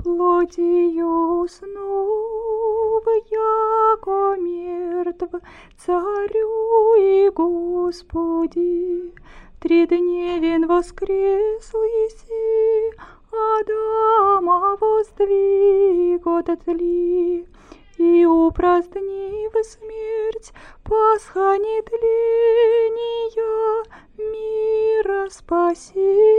плотью уснув, яко мертв, Царю и Господи, тридневен воскресл еси, Адама воздвиг от тли, и упразднив смерть, Пасха нетления, мира спаси.